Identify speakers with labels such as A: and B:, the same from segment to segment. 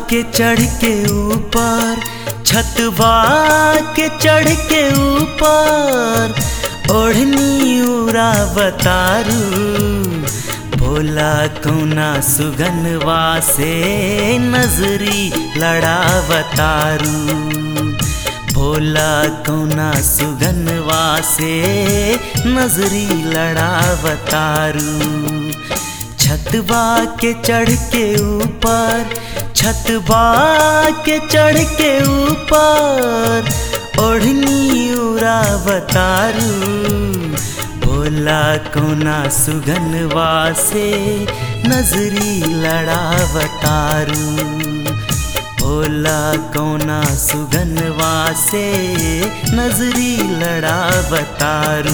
A: के चढ़ के ऊपर, छतवा के चढ़ के ऊपर ओढ़नी उड़ावतारू। भोला कौना सुगनवा से नजरी लड़ावतारू। भोला कौना सुगनवा से नजरी लड़ावतारू। छतवा के चढ़ के ऊपर, छतवा के चढ़ के ऊपर ओढ़नी उड़ावतारू। भोला कौना सुगनवा से नजरी लड़ावतारू। भोला कौना सुगनवा से नजरी लड़ावतारू।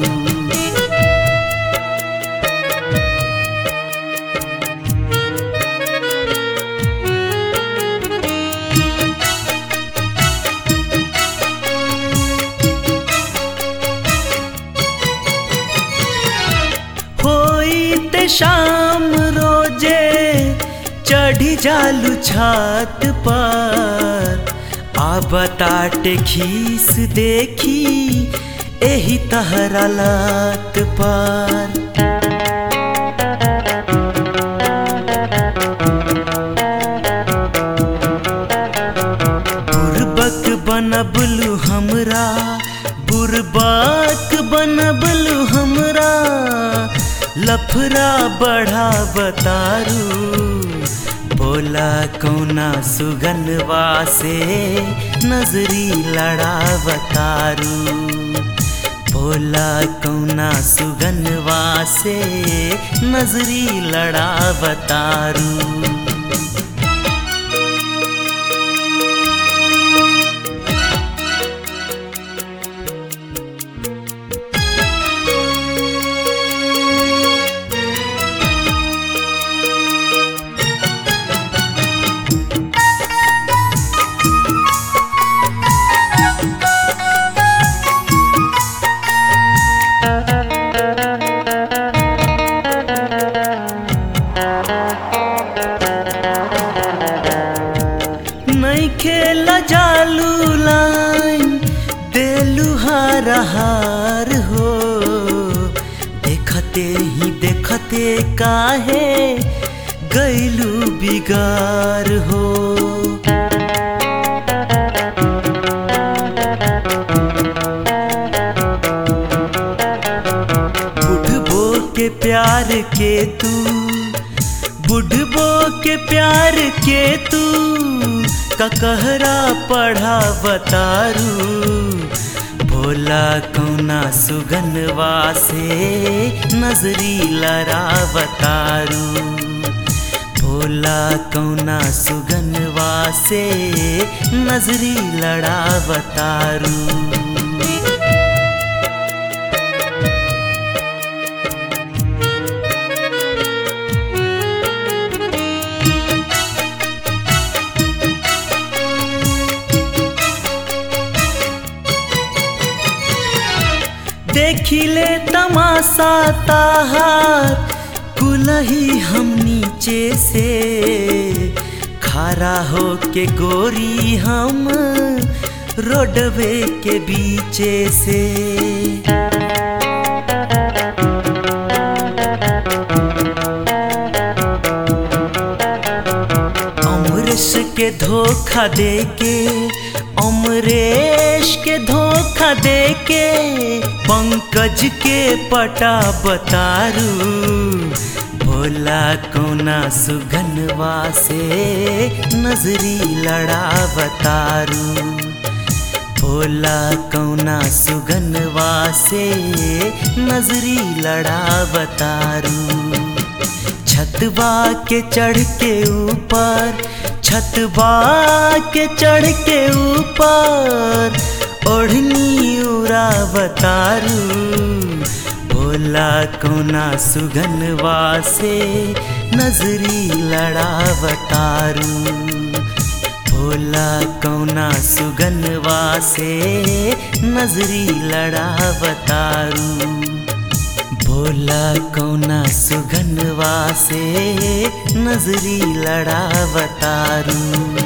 A: शाम रोजे चढ़ी जालू छत पर, आ बताटे खीस देखी एही तहरा लत पर। बुरबक बनबलू हमरा, बुरबक बनबलू हमरा, लफरा बढ़ावतारू। भोला कौना सुगनवा से नजरी लड़ावतारू। भोला कौना सुगनवा से नजरी लड़ावतारू। खेला जालू लाइन देलू हार हो। देखते ही देखते काहे गैलू बिगार हो। बुढ़बो के प्यार के तू, बुढ़बो के प्यार के तू ककहरा पढ़ावतारू। भोला कौना सुगनवा से नजरी लड़ावतारू। भोला कौना सुगनवा से नजरी लड़ावतारू। देखिले तमाशा ताहार कुलही हम नीचे से, खड़ा हो के गोरी हम रोडवे के बीचे से। अमरेश के धोखा देके, अमरेश के धोखा देके पंकज के पटावतारू। भोला कौना सुगनवा से नजरी लड़ावतारू। भोला कौना सुगनवा से नजरी लड़ावतारू। छतवा के चढ़ के ऊपर, छतवा के चढ़ के ऊपर ओढ़नी उड़ावतारू। भोला कौना सुगनवा से नजरी लड़ावतारू। भोला कौना सुगनवा से नजरी लड़ावतारू। बोला कौना सुगनवा से नजरी लड़ावतारू।